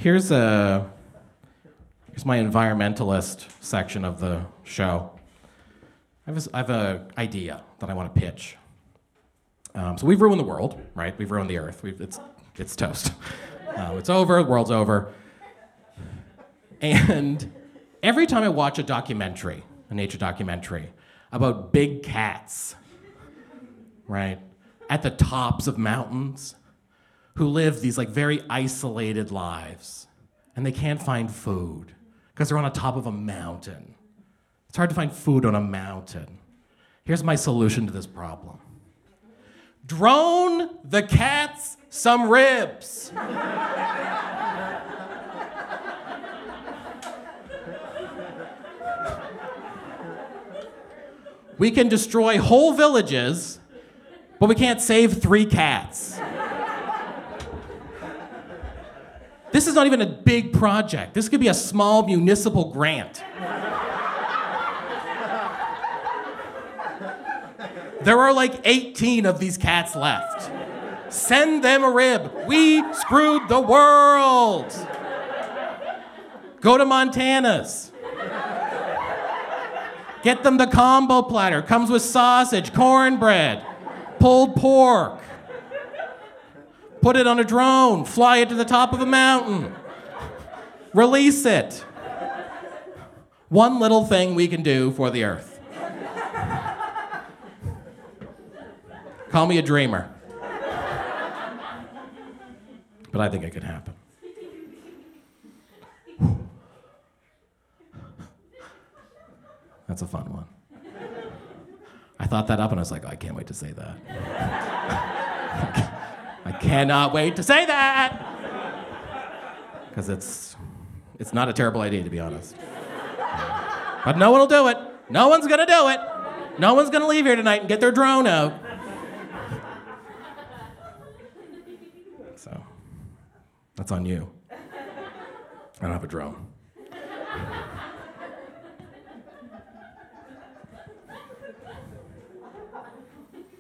Here's my environmentalist section of the show. I have an idea that I want to pitch. So we've ruined the world, right? We've ruined the earth. It's toast. It's over. The world's over. And every time I watch a documentary, a nature documentary, about big cats, right, at the tops of mountains, who live these like very isolated lives, and they can't find food because they're on the top of a mountain. It's hard to find food on a mountain. Here's my solution to this problem. Drone the cats some ribs. We can destroy whole villages, but we can't save 3 cats. This is not even a big project. This could be a small municipal grant. There are like 18 of these cats left. Send them a rib. We screwed the world. Go to Montana's. Get them the combo platter. Comes with sausage, cornbread, pulled pork. Put it on a drone. Fly it to the top of a mountain. Release it. One little thing we can do for the earth. Call me a dreamer. But I think it could happen. That's a fun one. I thought that up and I was like, oh, I can't wait to say that. I cannot wait to say that! Because it's not a terrible idea, to be honest. But no one will do it. No one's gonna do it. No one's gonna leave here tonight and get their drone out. So, that's on you. I don't have a drone.